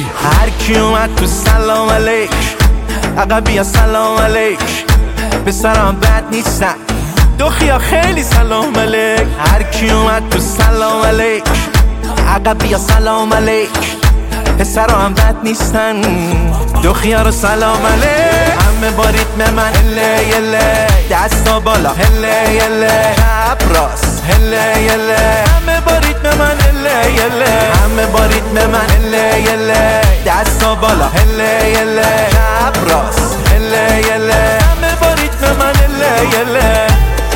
هر کی اومد تو سلام علیک، عقبیا سلام علیک، به سرم بد نیستن دخیا خیلی سلام علیک. هر کی اومد تو سلام علیک، عقبیا سلام علیک، پسرا هم بد نیستن دخیا رو سلام علیک. همه با ریتم من هله یله، دستا بالا هله یله، چپ راست هله یله. همه با ریتم من هله یله، همه با ریتم من هله یله، دستا بالا هله یله، چپ راست هله یله. همه با ریتم من هله یله.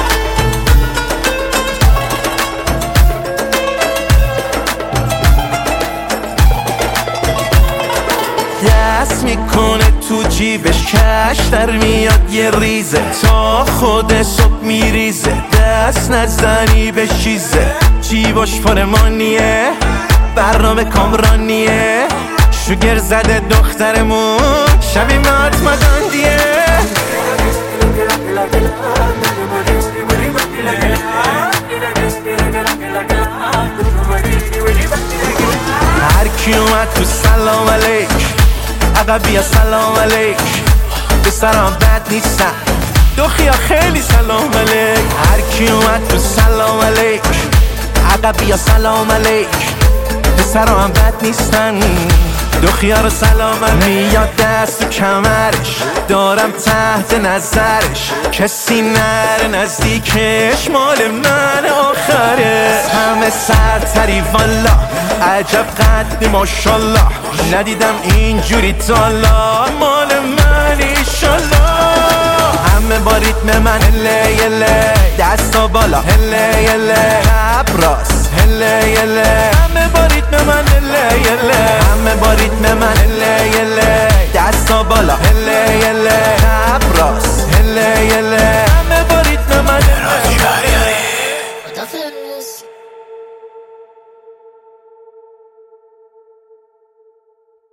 دست میکنه تو جیبش، کش در میاد یه ریزه، تا خود صبح میریزه، دست نزنی به چیزه، جیباش فرمانیه، برنامه کامرانیه، شوگر زده دخترمون شبیه مهاتما گاندیه. هر کی اومد تو سلام علیک، عقبیا سلام علیک، به سرم بد نیستن دخیا خیلی سلام علیک. هر کی اومد تو سلام علیک، عقبیا سلام علیک، به سرم بد نیستن دخیا رو سلام علیک. میاد دست تو کمرش، دارم تحت نظرش، کسی نره نزدیکش، مال من آخره. همه سرتری والا، عجب قد ماشالله، ندیدم اینجوری تالا، مال من ایشالله. همه با ریتم من هله یله، دستا بالا هله یله، چپ راست